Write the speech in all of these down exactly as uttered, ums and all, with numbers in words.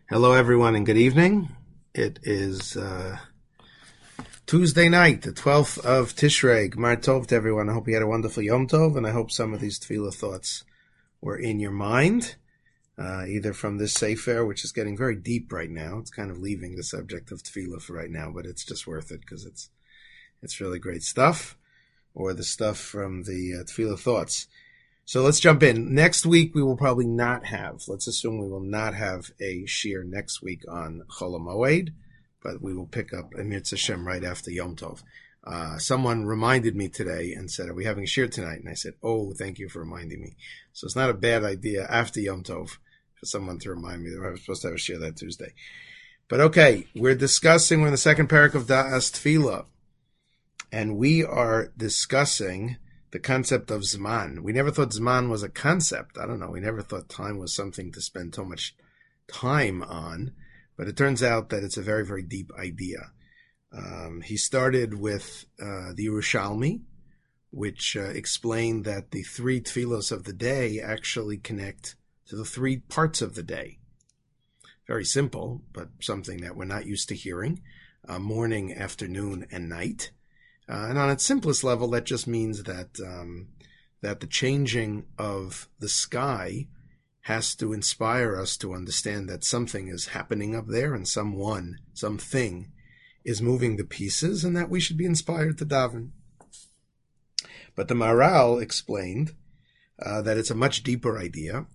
Hello, everyone, and good evening. It is uh, Tuesday night, the twelfth of Tishrei. Gmar Tov to everyone. I hope you had a wonderful Yom Tov, and I hope some of these tefillah thoughts were in your mind, uh, either from this Sefer, which is getting very deep right now. It's kind of leaving the subject of tefillah for right now, but it's just worth it because it's it's really great stuff, or the stuff from the uh, tefillah thoughts. So let's jump in. Next week, we will probably not have, let's assume we will not have a shir next week on Chol HaMoed, but we will pick up Amir Tzashem right after Yom Tov. Uh, someone reminded me today and said, are we having a shir tonight? And I said, oh, thank you for reminding me. So it's not a bad idea after Yom Tov for someone to remind me that I was supposed to have a shir that Tuesday. But okay, we're discussing, we're in the second parak of Da'as Tefillah, and we are discussing the concept of Zman. We never thought Zman was a concept. I don't know. We never thought time was something to spend so much time on. But it turns out that it's a very, very deep idea. Um, he started with uh, the Yerushalmi, which uh, explained that the three tefillos of the day actually connect to the three parts of the day. Very simple, but something that we're not used to hearing. Uh, morning, afternoon, and night. Uh, and on its simplest level, that just means that um, that the changing of the sky has to inspire us to understand that something is happening up there and someone, something is moving the pieces, and that we should be inspired to daven. But the Maharal explained uh, that it's a much deeper idea,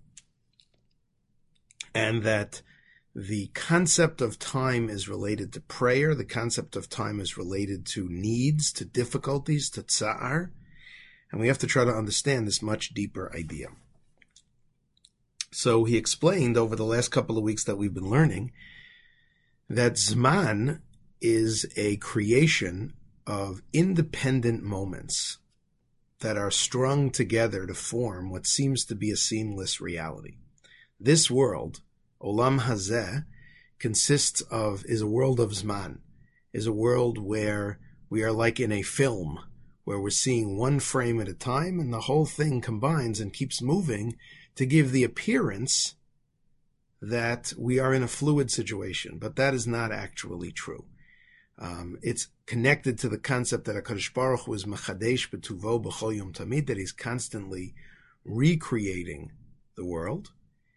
and that the concept of time is related to prayer. The concept of time is related to needs, to difficulties, to tsa'ar. And we have to try to understand this much deeper idea. So he explained over the last couple of weeks that we've been learning that Zman is a creation of independent moments that are strung together to form what seems to be a seamless reality. This world, Olam Hazeh, consists of, is a world of Zman, is a world where we are like in a film, where we're seeing one frame at a time, and the whole thing combines and keeps moving to give the appearance that we are in a fluid situation, but that is not actually true. Um, it's connected to the concept that HaKadosh Baruch Hu is Mechadesh B'tuvo B'chol Yom Tamid, that he's constantly recreating the world.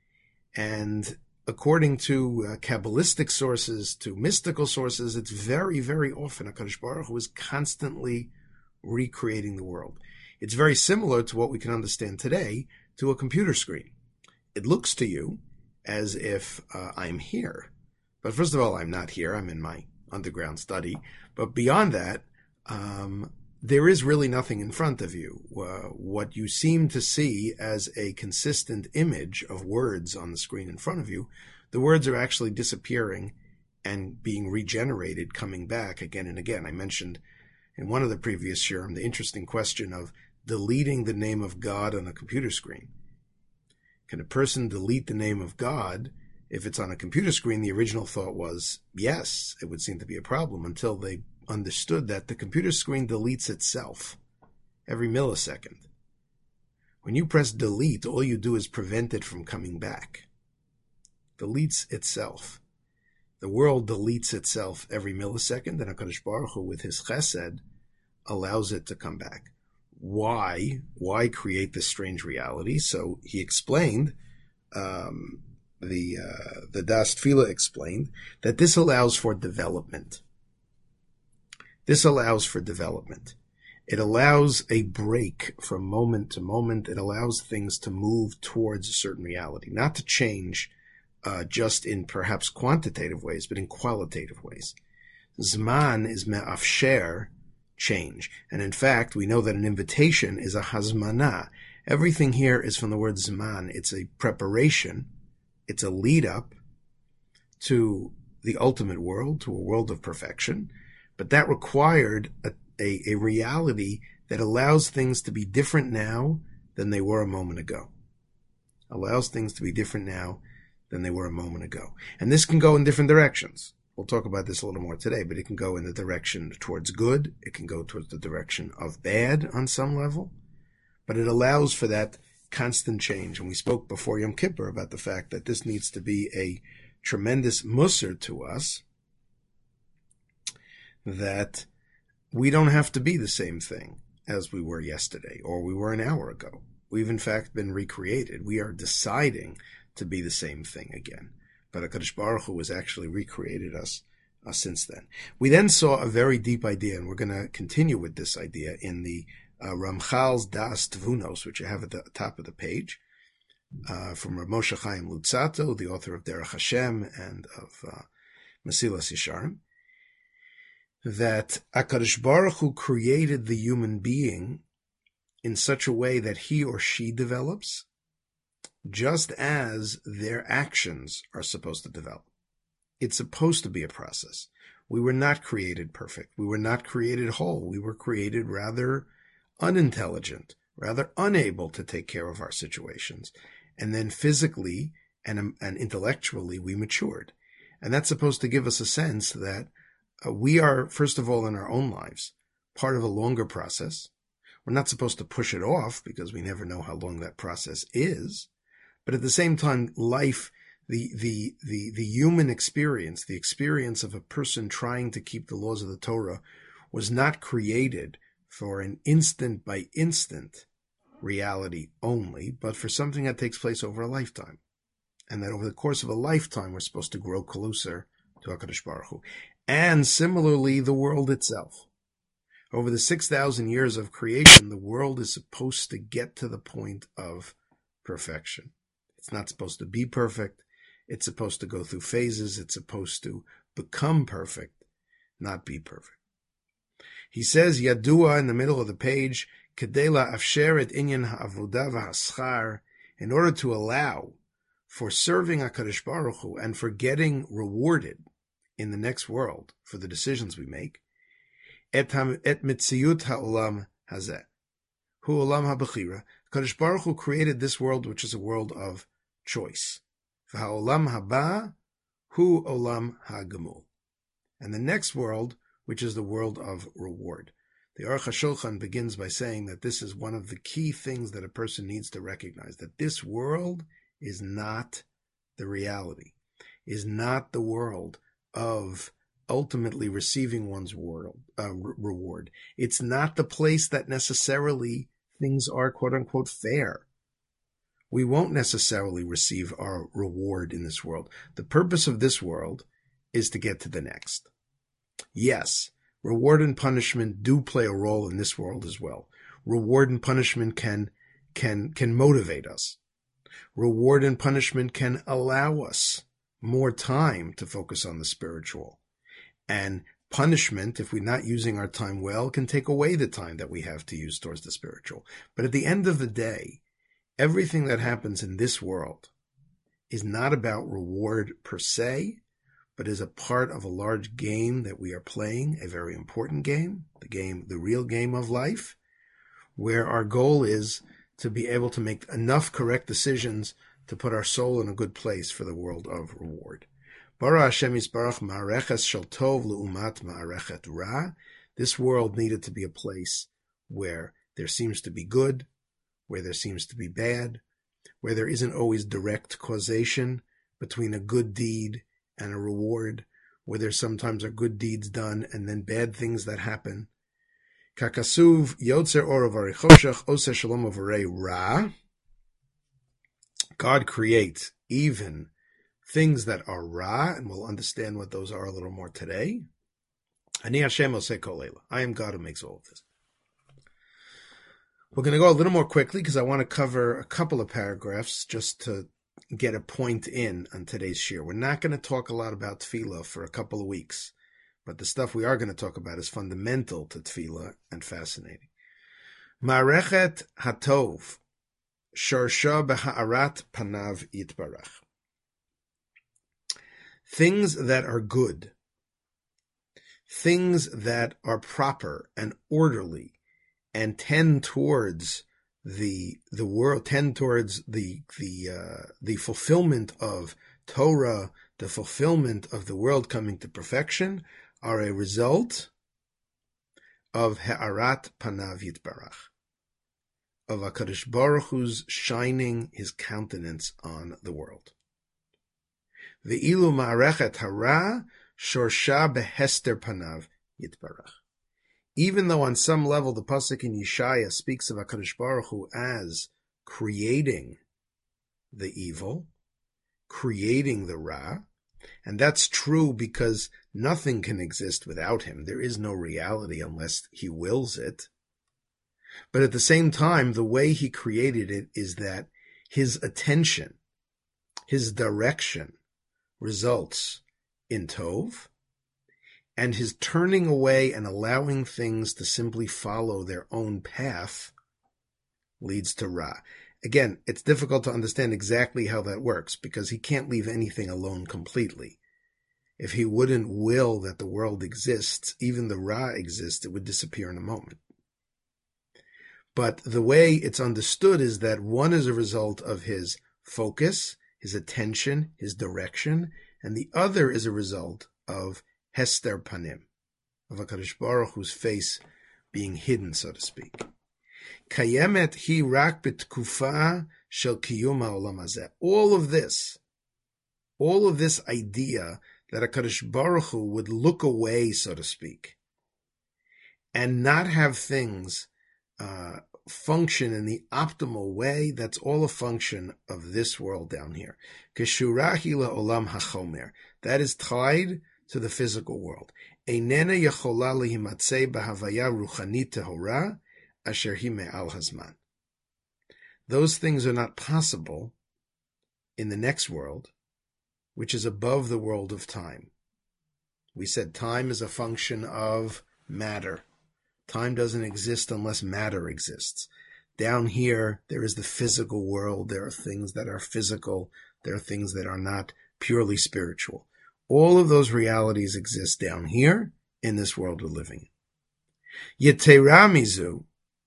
And according to uh, Kabbalistic sources, to mystical sources, it's very, very often HaKadosh Baruch Hu is constantly recreating the world. It's very similar to what we can understand today to a computer screen. It looks to you as if uh, I'm here. But first of all, I'm not here. I'm in my underground study. But beyond that, um, there is really nothing in front of you. Uh, what you seem to see as a consistent image of words on the screen in front of you, the words are actually disappearing and being regenerated, coming back again and again. I mentioned in one of the previous shirim the interesting question of deleting the name of God on a computer screen. Can a person delete the name of God? If it's on a computer screen, the original thought was, yes, it would seem to be a problem, until they understood that the computer screen deletes itself every millisecond. When you press delete, all you do is prevent it from coming back. Deletes itself. The world deletes itself every millisecond, and HaKadosh Baruch Hu, with his chesed, allows it to come back. Why? Why create this strange reality? So he explained, um, the uh, the Das Tefillah explained, that this allows for development. This allows for development. It allows a break from moment to moment. It allows things to move towards a certain reality, not to change uh, just in perhaps quantitative ways, but in qualitative ways. Zman is me'afsher change. And in fact, we know that an invitation is a hazmana. Everything here is from the word zman. It's a preparation. It's a lead up to the ultimate world, to a world of perfection. But that required a, a, a reality that allows things to be different now than they were a moment ago. Allows things to be different now than they were a moment ago. And this can go in different directions. We'll talk about this a little more today, but it can go in the direction towards good. It can go towards the direction of bad on some level. But it allows for that constant change. And we spoke before Yom Kippur about the fact that this needs to be a tremendous musar to us that we don't have to be the same thing as we were yesterday or we were an hour ago. We've in fact been recreated. We are deciding to be the same thing again. But HaKadosh Baruch Hu has actually recreated us uh, since then. We then saw a very deep idea, and we're going to continue with this idea in the uh, Ramchal's Das Tvunos, which you have at the top of the page, uh, from Rav Moshe Chaim Luzzatto, the author of Derech Hashem and of uh, Mesilas Yesharim, that HaKadosh Baruch Hu created the human being in such a way that he or she develops, just as their actions are supposed to develop. It's supposed to be a process. We were not created perfect. We were not created whole. We were created rather unintelligent, rather unable to take care of our situations. And then physically and, and intellectually, we matured. And that's supposed to give us a sense that uh, we are, first of all, in our own lives, part of a longer process. We're not supposed to push it off because we never know how long that process is. But at the same time, life, the, the, the, the human experience, the experience of a person trying to keep the laws of the Torah was not created for an instant by instant reality only, but for something that takes place over a lifetime. And that over the course of a lifetime, we're supposed to grow closer to HaKadosh Baruch Hu. And similarly, the world itself. Over the six thousand years of creation, the world is supposed to get to the point of perfection. It's not supposed to be perfect. It's supposed to go through phases. It's supposed to become perfect, not be perfect. He says, Yadua, in the middle of the page, Kedela afsheret inyan ha'avodah v'haschar, in order to allow for serving HaKadosh Baruch Hu and for getting rewarded in the next world for the decisions we make, et mitziyut ha'olam hazeh, hu olam ha'bechira. HaKadosh Baruch Hu created this world, which is a world of choice. V'ha'olam haba hu olam ha'gemul. And the next world, which is the world of reward. The Aruch HaShulchan begins by saying that this is one of the key things that a person needs to recognize, that this world is not the reality, is not the world of ultimately receiving one's world, uh, re- reward. It's not the place that necessarily things are quote-unquote fair. We won't necessarily receive our reward in this world. The purpose of this world is to get to the next. Yes, reward and punishment do play a role in this world as well. Reward and punishment can, can, can motivate us. Reward and punishment can allow us more time to focus on the spiritual. And punishment, if we're not using our time well, can take away the time that we have to use towards the spiritual. But at the end of the day, everything that happens in this world is not about reward per se, but is a part of a large game that we are playing, a very important game, the game, the real game of life, where our goal is to be able to make enough correct decisions to put our soul in a good place for the world of reward. Bara Hashem Yisbarach ma'areches shel tov le'umat ma'arechet ra. This world needed to be a place where there seems to be good, where there seems to be bad, where there isn't always direct causation between a good deed and a reward, where there sometimes are good deeds done and then bad things that happen. Kakasuv yotzer or v'arichoshech oseh shalom v'rei ra. God creates even things that are ra, and we'll understand what those are a little more today. Ani Hashem oseh kol eila. I am God who makes all of this. We're going to go a little more quickly because I want to cover a couple of paragraphs just to get a point in on today's shir. We're not going to talk a lot about tefillah for a couple of weeks, but the stuff we are going to talk about is fundamental to tefillah and fascinating. Ma'arechet hatov sharsha beha'arat panav yitbarach. Things that are good, things that are proper and orderly and tend towards the the world, tend towards the the uh, the fulfillment of Torah, the fulfillment of the world coming to perfection, are a result of Ha'arat Panav Yitbarach, of HaKadosh Baruch Hu's shining his countenance on the world. Ve'ilu ma'arechet hara shorsha behester panav yitbarach. Even though on some level the pasuk in Yeshaya speaks of HaKadosh Baruch Hu as creating the evil, creating the Ra, and that's true because nothing can exist without him. There is no reality unless he wills it. But at the same time, the way he created it is that his attention, his direction results in Tov, and his turning away and allowing things to simply follow their own path leads to Ra. Again, it's difficult to understand exactly how that works because he can't leave anything alone completely. If he wouldn't will that the world exists, even the Ra exists, it would disappear in a moment. But the way it's understood is that one is a result of his focus, his attention, his direction, and the other is a result of Hester Panim, of HaKadosh Baruch Hu's face being hidden, so to speak. Kayemet hi rak b'tkufa shel kiyum ha'olam hazeh. All of this, all of this idea that HaKadosh Baruch Hu would look away, so to speak, and not have things uh, function in the optimal way, that's all a function of this world down here. Keshurahi la'olam hachomer. That is tied to the physical world. Einena yechola lihimatzei b'havaya ruchanit tehora asher hi me'al hazman. Those things are not possible in the next world, which is above the world of time. We said time is a function of matter. Time doesn't exist unless matter exists. Down here, there is the physical world. There are things that are physical. There are things that are not purely spiritual. All of those realities exist down here in this world we're living in. Yetera mizu,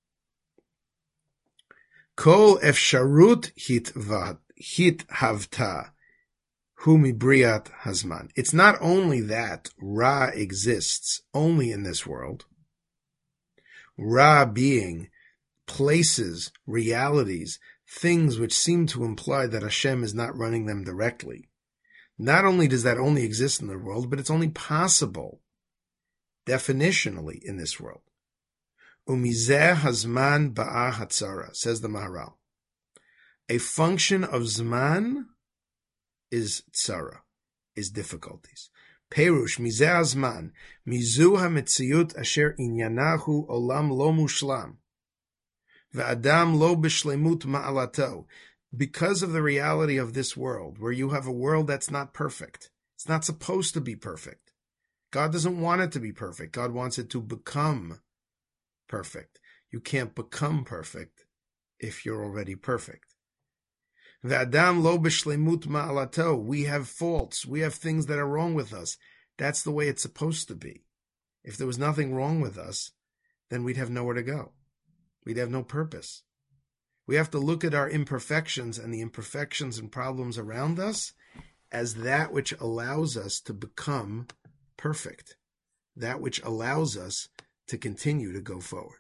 kol efsharut hit havta hu mibriat hazman. It's not only that Ra exists only in this world. Ra being places, realities, things which seem to imply that Hashem is not running them directly. Not only does that only exist in the world, but it's only possible definitionally in this world. Umizeh hazman ba'a hatzara, says the Maharal. A function of zman is tzara, is difficulties. Perush mizeh hazman, mizu hametziut asher inyanahu olam lo mushlam, ve'adam lo b'shlemut ma'alato. Because of the reality of this world, where you have a world that's not perfect. It's not supposed to be perfect. God doesn't want it to be perfect. God wants it to become perfect. You can't become perfect if you're already perfect. V'adam lo b'shlemut ma'alato. We have faults. We have things that are wrong with us. That's the way it's supposed to be. If there was nothing wrong with us, then we'd have nowhere to go. We'd have no purpose. We have to look at our imperfections and the imperfections and problems around us as that which allows us to become perfect, that which allows us to continue to go forward.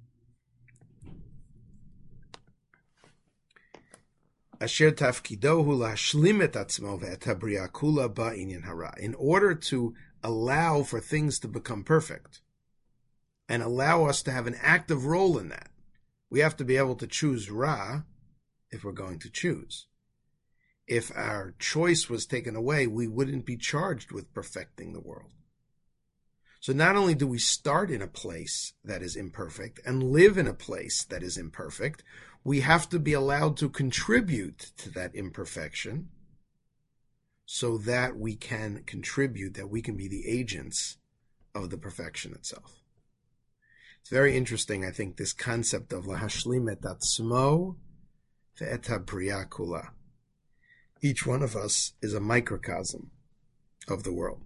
Asher tafkidohu lashlim et atzmo ve'et habriya kula ba'inyan hara. In order to allow for things to become perfect and allow us to have an active role in that, we have to be able to choose Ra if we're going to choose. If our choice was taken away, we wouldn't be charged with perfecting the world. So not only do we start in a place that is imperfect and live in a place that is imperfect, we have to be allowed to contribute to that imperfection so that we can contribute, that we can be the agents of the perfection itself. It's very interesting, I think, this concept of lahashlim et atzmo ve'et habriya kula. Each one of us is a microcosm of the world.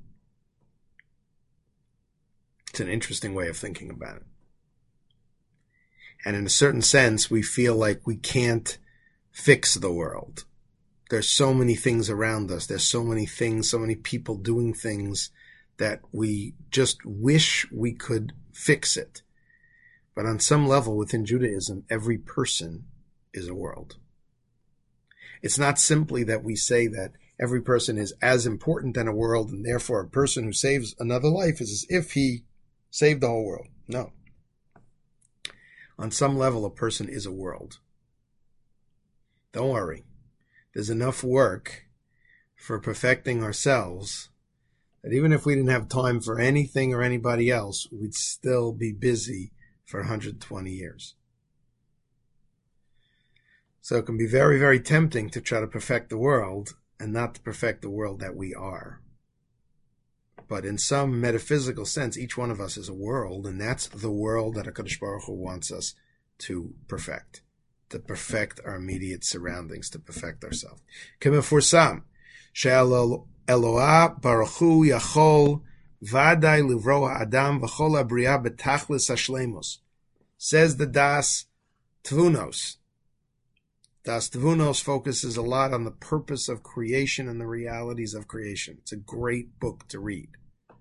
It's an interesting way of thinking about it. And in a certain sense, we feel like we can't fix the world. There's so many things around us. There's so many things, so many people doing things that we just wish we could fix it. But on some level within Judaism, every person is a world. It's not simply that we say that every person is as important in a world, and therefore a person who saves another life is as if he saved the whole world. No. On some level, a person is a world. Don't worry. There's enough work for perfecting ourselves that even if we didn't have time for anything or anybody else, we'd still be busy for one hundred twenty years. So it can be very, very tempting to try to perfect the world and not to perfect the world that we are. But in some metaphysical sense, each one of us is a world, and that's the world that HaKadosh Baruch Hu wants us to perfect, to perfect our immediate surroundings, to perfect ourselves. K'mefursam, she'Eloah Baruch Hu yachol vadai livro ha'adam v'chol ha'briya betachlis hashleimus. Says the Das Tvunos. Das Tvunos focuses a lot on the purpose of creation and the realities of creation. It's a great book to read.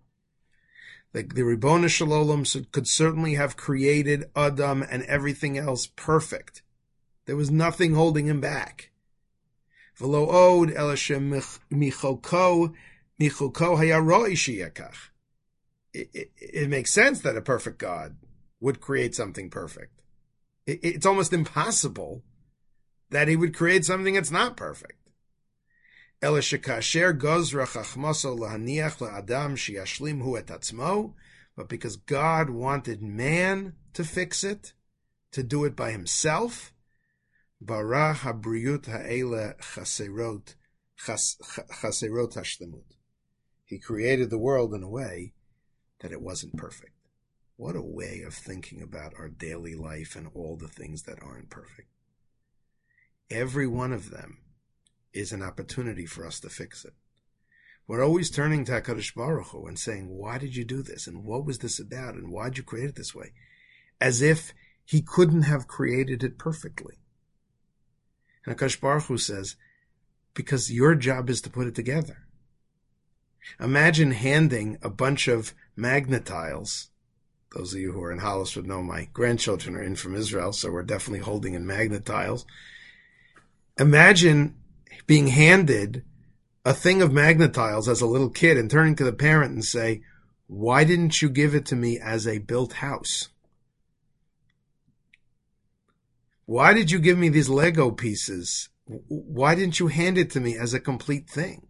The, the Ribbono Shel Olam could certainly have created Adam and everything else perfect. There was nothing holding him back. V'lo od ela shemicholko micholko haya roi sheyakach. It makes sense that a perfect God would create something perfect. It, it's almost impossible that he would create something that's not perfect. Ela shekasher gozra chachmaso lahaniach laadam sheyashlim hu et atzmo, but because God wanted man to fix it, to do it by himself, bara habriyut ha'ele chaserot chaserot hashlemut. He created the world in a way that it wasn't perfect. What a way of thinking about our daily life and all the things that aren't perfect. Every one of them is an opportunity for us to fix it. We're always turning to HaKadosh Baruch Hu and saying, why did you do this? And what was this about? And why did you create it this way? As if he couldn't have created it perfectly. And HaKadosh Baruch Hu says, because your job is to put it together. Imagine handing a bunch of magnetiles. Those of you who are in Hollis would know my grandchildren are in from Israel, so we're definitely holding in magnetiles. Imagine being handed a thing of magnetiles as a little kid and turning to the parent and say, why didn't you give it to me as a built house? Why did you give me these Lego pieces? Why didn't you hand it to me as a complete thing?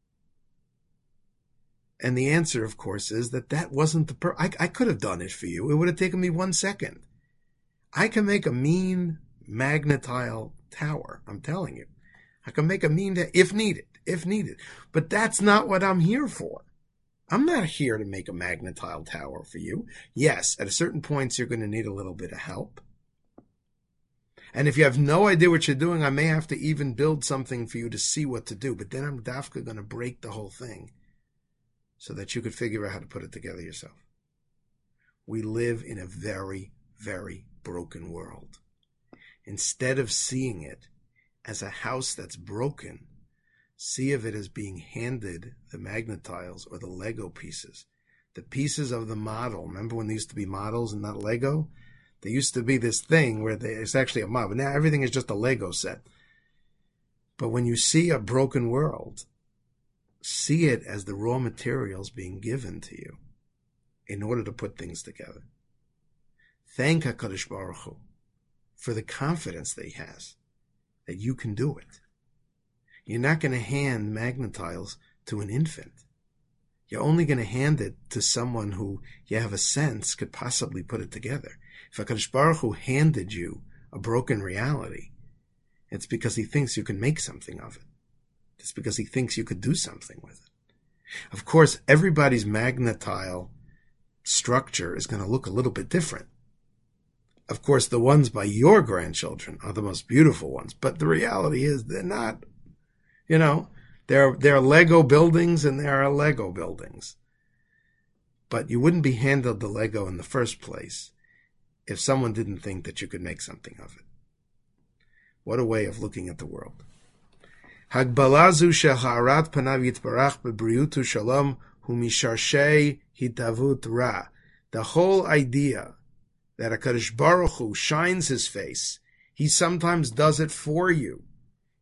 And the answer, of course, is that that wasn't the per- I, I could have done it for you. It would have taken me one second. I can make a mean magnetile tower. I'm telling you. I can make a mean, if needed, if needed. But that's not what I'm here for. I'm not here to make a magnetile tower for you. Yes, at a certain points, you're going to need a little bit of help. And if you have no idea what you're doing, I may have to even build something for you to see what to do. But then I'm dafka going to break the whole thing so that you could figure out how to put it together yourself. We live in a very, very broken world. Instead of seeing it as a house that's broken, see of it as being handed the magnetiles or the Lego pieces, the pieces of the model. Remember when there used to be models and not Lego? There used to be this thing where they, it's actually a model, but now everything is just a Lego set. But when you see a broken world, see it as the raw materials being given to you in order to put things together. Thank HaKadosh Baruch Hu for the confidence that he has that you can do it. You're not going to hand magnetiles to an infant. You're only going to hand it to someone who you have a sense could possibly put it together. If HaKadosh Baruch Hu handed you a broken reality, it's because he thinks you can make something of it. It's because he thinks you could do something with it. Of course, everybody's magnetile structure is going to look a little bit different. Of course, the ones by your grandchildren are the most beautiful ones, but the reality is they're not, you know, they're, they're Lego buildings and there are Lego buildings. But you wouldn't be handed the Lego in the first place if someone didn't think that you could make something of it. What a way of looking at the world. Hagbalazu shel ha'arat panav yitbarach bebriutu shalom hu misharshei hitavut ra. The whole idea that HaKadosh Baruch Hu shines his face, he sometimes does it for you.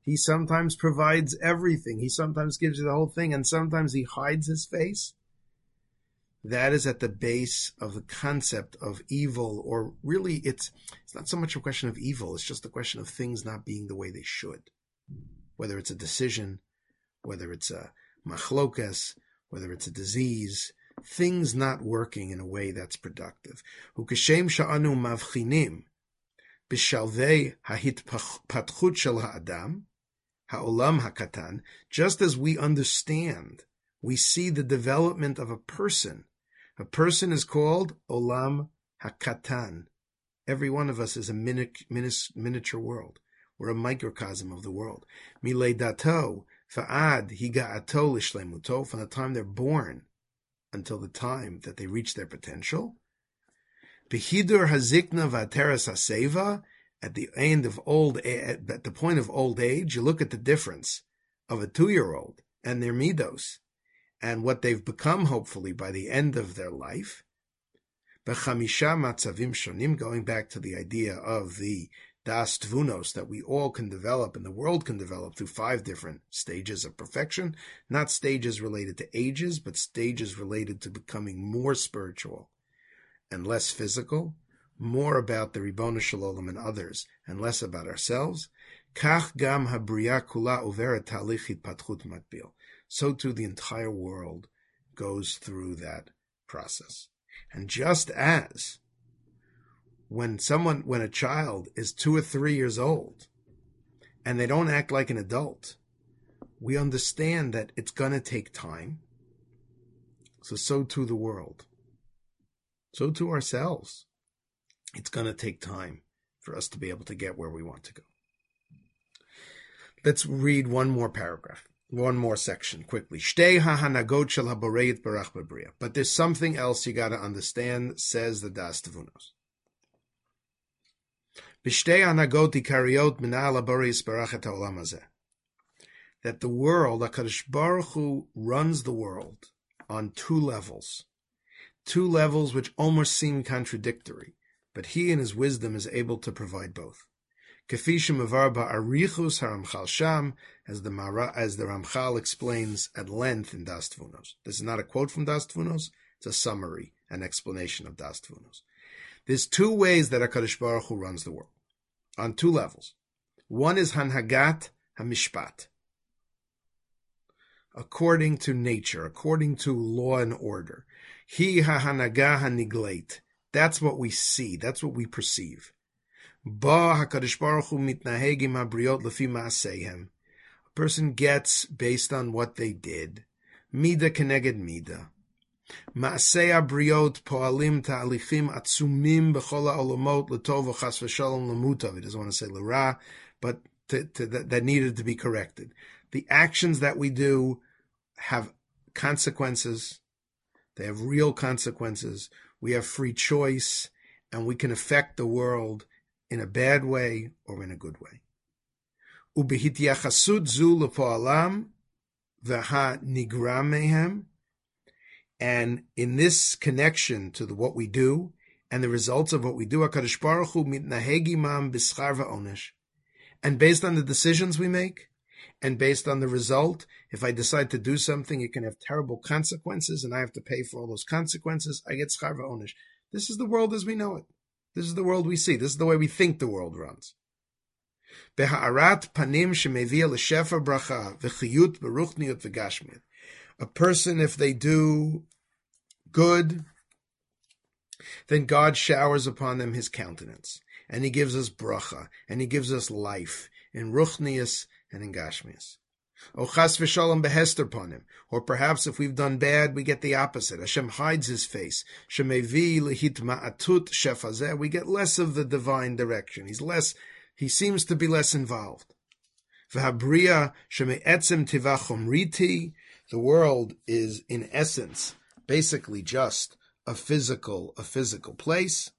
He sometimes provides everything. He sometimes gives you the whole thing, and sometimes he hides his face. That is at the base of the concept of evil, or really it's it's not so much a question of evil, it's just a question of things not being the way they should. Whether it's a decision, whether it's a machlokas, whether it's a disease, things not working in a way that's productive. Ukeshem sha'anu mavchinim b'shalvei hahitpatchut shel ha'adam, ha'olam hakatan, just as we understand, we see the development of a person. A person is called olam hakatan. Every one of us is a mini- minis- miniature world. We're a microcosm of the world. Milei dato fa'ad higa'ato l'shlemuto, from the time they're born until the time that they reach their potential. Behidur hazikna v'ateres haseva, at the end of old, at the point of old age, you look at the difference of a two-year-old and their midos, and what they've become, hopefully, by the end of their life. B'chamisha matzavim shonim, going back to the idea of the das tvunos that we all can develop and the world can develop through five different stages of perfection, not stages related to ages, but stages related to becoming more spiritual and less physical, more about the Ribono Shel Olam and others, and less about ourselves. Kach gam habriya kula uveret talich hitpatchut makbil. So too the entire world goes through that process. And just as when someone, when a child is two or three years old and they don't act like an adult, we understand that it's going to take time. So, so too the world. So too ourselves. It's going to take time for us to be able to get where we want to go. Let's read one more paragraph. One more section, quickly. Shtei ha'hanagot shel haboreit barach b'bria. But there's something else you got to understand, says the Das Tevunos. B'shtei ha'hanagot ikariot minal haboreit barach et ha'olam hazeh. That the world, HaKadosh Baruch Hu runs the world on two levels. Two levels which almost seem contradictory, but he in his wisdom is able to provide both. Kefi shemavar ba'arichus haRamchal Sham, as the Mara, as the Ramchal explains at length in Das Tevunos. This is not a quote from Das Tevunos; it's a summary, an explanation of Das Tevunos. There's two ways that HaKadosh Baruch Hu runs the world, on two levels. One is Hanhagat HaMishpat, according to nature, according to law and order. Hi HaHanaga HaNigleit. That's what we see. That's what we perceive. Ba HaKadosh Baruch Hu mitnahegim habriot lefi ma'aseihem. A person gets based on what they did. Mida keneged mida. Ma'asei habriot po'alim ta'alichim atzumim b'chol ha'olamot l'tov v'chas v'shalom l'mutav. He doesn't want to say l'ra, but to, to, that, that needed to be corrected. The actions that we do have consequences. They have real consequences. We have free choice, and we can affect the world in a bad way or in a good way. Ubehityachasut zu lepo'alam v'ha nigra mehem, and in this connection to the, what we do and the results of what we do, HaKadosh Baruch Hu mitnaheg imam b'schar v'onesh, and based on the decisions we make, and based on the result, if I decide to do something, it can have terrible consequences, and I have to pay for all those consequences. I get schar v'onesh. This is the world as we know it. This is the world we see. This is the way we think the world runs. Beha'arat panim shemevia l'shefa bracha v'chiyut beruchniut v'gashmiut. A person, if they do good, then God showers upon them His countenance, and He gives us bracha, and He gives us life in ruchnius and in gashmius. O chas v'shalom behester panim, or perhaps if we've done bad, we get the opposite. Hashem hides His face. Shemevi lehitma'atut shefazeh. We get less of the divine direction. He's less. He seems to be less involved. V'habriya sheme'etzem tivachom riti. The world is, in essence, basically just a physical, a physical place.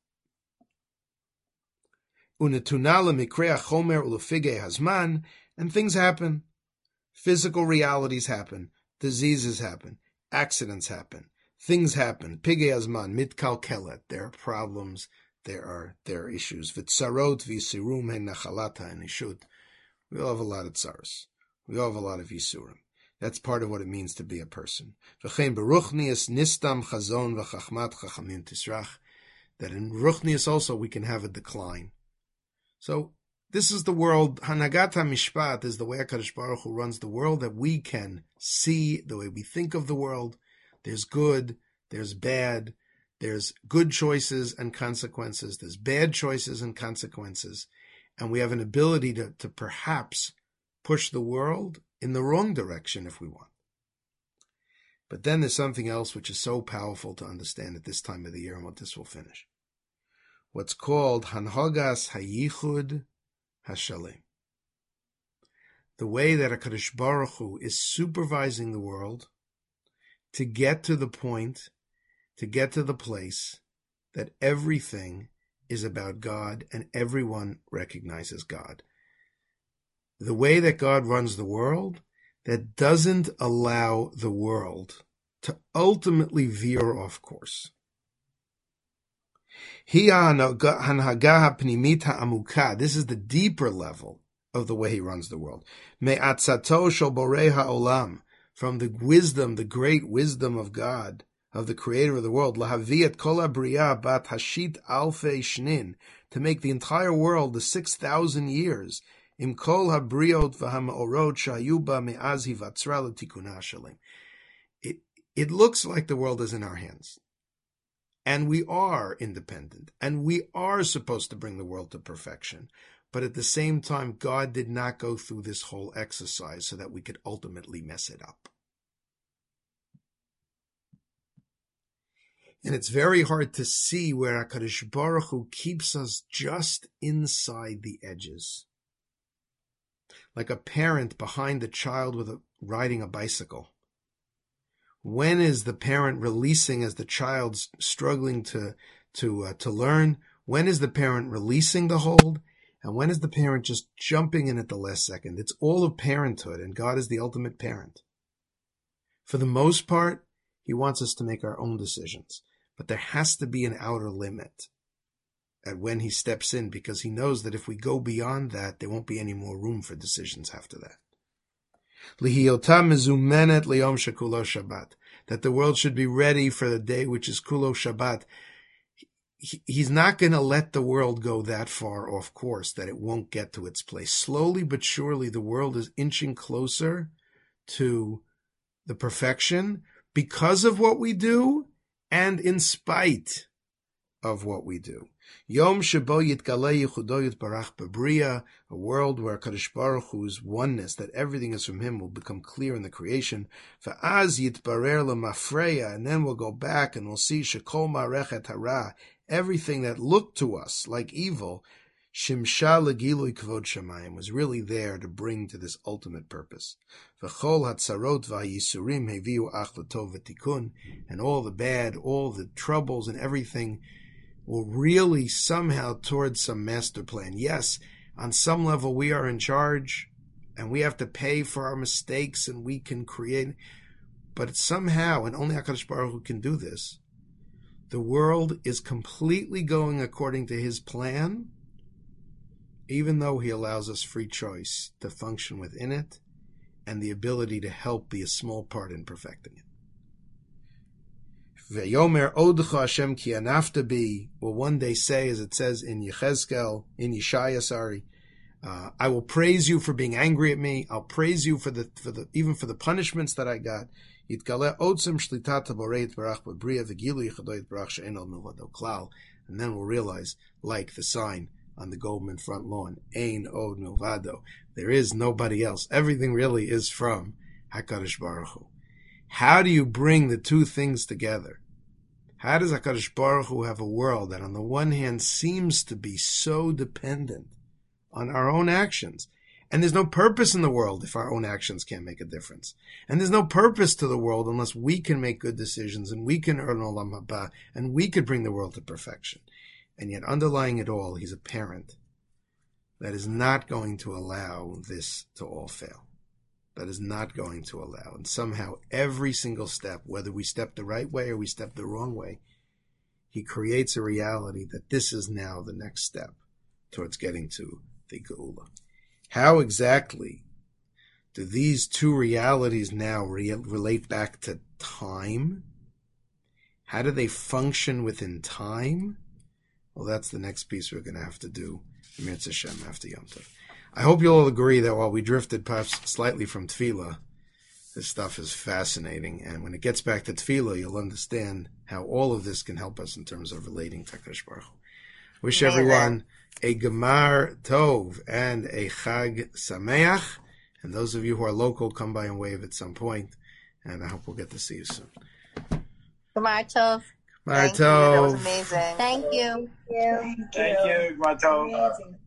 Unetuna lemikrea chomer ulefige hazman, and things happen. Physical realities happen. Diseases happen. Accidents happen. Things happen. Pigei hazman mitkalkelet. There are problems. There are there are issues. V'tzarot v'yisirum hen nachalata and ishut. We all have a lot of tsaros. We all have a lot of yisurim. That's part of what it means to be a person. V'chein beruchnius nistam chazon v'chachmat chachamim tisrach. That in ruchnius also we can have a decline. So this is the world. Hanagat HaMishpat is the way HaKadosh Baruch Hu runs the world, that we can see the way we think of the world. There's good, there's bad, there's good choices and consequences, there's bad choices and consequences, and we have an ability to, to perhaps push the world in the wrong direction if we want. But then there's something else which is so powerful to understand at this time of the year, and what this will finish. What's called Hanhogas Hayichud Hashalim. The way that HaKadosh Baruch Hu is supervising the world to get to the point, to get to the place that everything is about God and everyone recognizes God. The way that God runs the world, that doesn't allow the world to ultimately veer off course. This is the deeper level of the way he runs the world. From the wisdom, the great wisdom of God, of the creator of the world, to make the entire world the six thousand years, it, it looks like the world is in our hands. And we are independent, and we are supposed to bring the world to perfection. But at the same time, God did not go through this whole exercise so that we could ultimately mess it up. And it's very hard to see where HaKadosh Baruch Hu keeps us just inside the edges. Like a parent behind a child with a, riding a bicycle. When is the parent releasing as the child's struggling to to uh, to learn? When is the parent releasing the hold? And when is the parent just jumping in at the last second? It's all of parenthood, and God is the ultimate parent. For the most part, he wants us to make our own decisions. But there has to be an outer limit at when he steps in, because he knows that if we go beyond that, there won't be any more room for decisions after that. That the world should be ready for the day which is Kulo Shabbat. He's not going to let the world go that far off course that it won't get to its place. Slowly but surely, the world is inching closer to the perfection because of what we do and in spite of what we do. Yom Shebo Yitgalei Yichudo Yitbarach Bebriya, a world where Kadosh Baruch Hu's oneness, that everything is from him, will become clear in the creation. Va'az Yitbarer L'Mafreya, and then we'll go back and we'll see Shekol Marechet Hara, everything that looked to us like evil, Shimsha L'Gilui Kvod Shamayim, was really there to bring to this ultimate purpose. V'chol Hatzarot V'Yisurim Heviu Ach L'Tov V'Tikun, and all the bad, all the troubles and everything will really somehow towards some master plan. Yes, on some level we are in charge and we have to pay for our mistakes and we can create, but somehow, and only HaKadosh Baruch Hu can do this, the world is completely going according to his plan, even though he allows us free choice to function within it and the ability to help be a small part in perfecting it. Ve'yomer Odecha Hashem ki anafta bi, will one day say, as it says in Yechezkel, in Yeshaya, sorry, uh, I will praise you for being angry at me. I'll praise you for the, for the, even for the punishments that I got. Yitgaleh otzem shlitata borei yitbarach b'briya v'gilu yichado yitbarach she'en al milvado klal. And then we'll realize, like the sign on the Goldman front lawn, Ein od milvado. There is nobody else. Everything really is from HaKadosh Baruch Hu. How do you bring the two things together? How does HaKadosh Baruch Hu have a world that on the one hand seems to be so dependent on our own actions? And there's no purpose in the world if our own actions can't make a difference. And there's no purpose to the world unless we can make good decisions and we can earn Olam Haba and we could bring the world to perfection. And yet underlying it all, he's a parent that is not going to allow this to all fail. That is not going to allow. And somehow every single step, whether we step the right way or we step the wrong way, he creates a reality that this is now the next step towards getting to the Geula. How exactly do these two realities now re- relate back to time? How do they function within time? Well, that's the next piece we're going to have to do, Mirza Hashem, after Yom Tov. I hope you'll all agree that while we drifted perhaps slightly from Tefillah, this stuff is fascinating. And when it gets back to Tefillah, you'll understand how all of this can help us in terms of relating to HaKadosh Baruch Hu. Wish Amen. Everyone a Gemar Tov and a Chag Sameach. And those of you who are local, come by and wave at some point. And I hope we'll get to see you soon. Gemar Tov. Gemar Thank Tov. You. That was amazing. Thank you. Thank you. Thank you, Gemar Tov. Amazing.